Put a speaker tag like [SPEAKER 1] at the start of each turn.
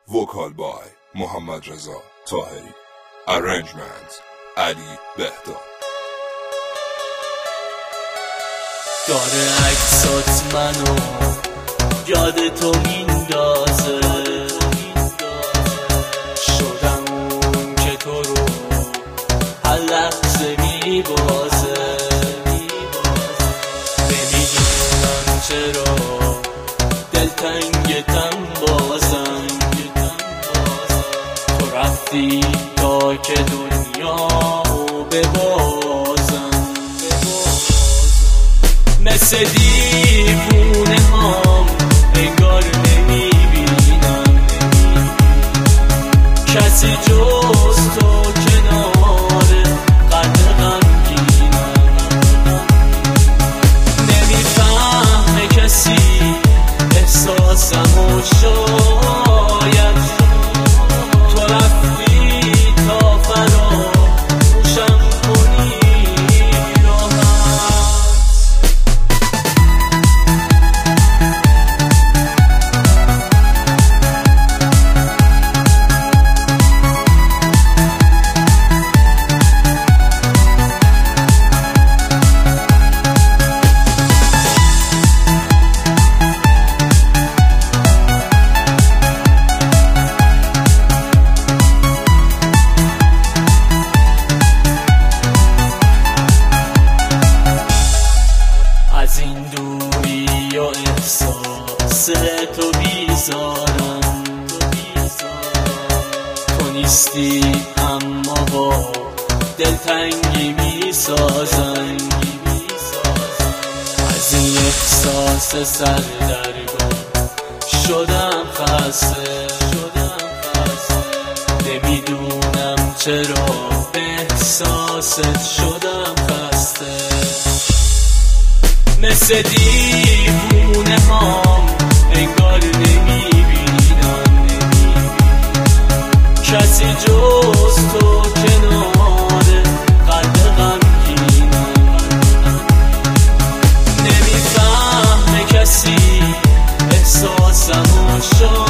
[SPEAKER 1] وکال بای محمد رضا طاهری. Arrangement علی بهداد.
[SPEAKER 2] داره عکسات منو یاد تو میندازه، شدم اون که تو رو هر لحظه میبازه. نمیدونم چرا دلتنگتم بازم، تو رفتی تا که دنیامو ببازم. مثل دیوونه هم انگار نمیبینم کسی جز تو کنار قلب غمگینم. نمیفهمه کسی احساسمو، شاید تو رفتی تا فراموشم کنی. از این دوری و احساس تو بیزارم، تو نیستی اما با دلتنگی میسازم. از این احساس سردرگم شدم خسته، نمیدونم چرا به احساست شدم خسته. مثل دیوونه هم انگار نمیبینم کسی جز تو کنار قلب غمگینم. نمیفهمه کسی احساسمو،